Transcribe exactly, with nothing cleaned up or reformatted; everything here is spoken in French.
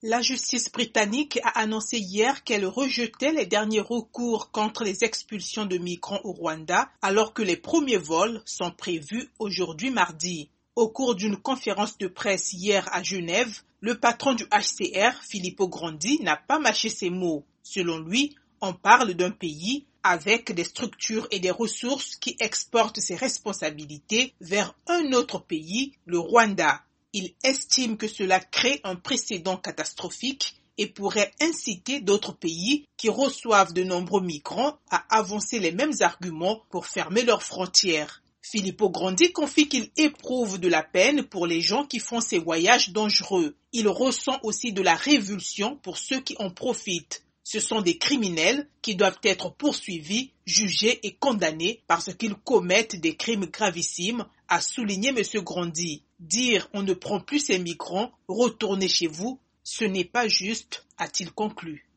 La justice britannique a annoncé hier qu'elle rejetait les derniers recours contre les expulsions de migrants au Rwanda, alors que les premiers vols sont prévus aujourd'hui mardi. Au cours d'une conférence de presse hier à Genève, le patron du H C R, Filippo Grandi, n'a pas mâché ses mots. Selon lui, on parle d'un pays avec des structures et des ressources qui exportent ses responsabilités vers un autre pays, le Rwanda. Il estime que cela crée un précédent catastrophique et pourrait inciter d'autres pays qui reçoivent de nombreux migrants à avancer les mêmes arguments pour fermer leurs frontières. Filippo Grandi confie qu'il éprouve de la peine pour les gens qui font ces voyages dangereux. Il ressent aussi de la révulsion pour ceux qui en profitent. Ce sont des criminels qui doivent être poursuivis, jugés et condamnés parce qu'ils commettent des crimes gravissimes, a souligné M. Grandi. Dire on ne prend plus ces migrants, retournez chez vous, ce n'est pas juste, a-t-il conclu.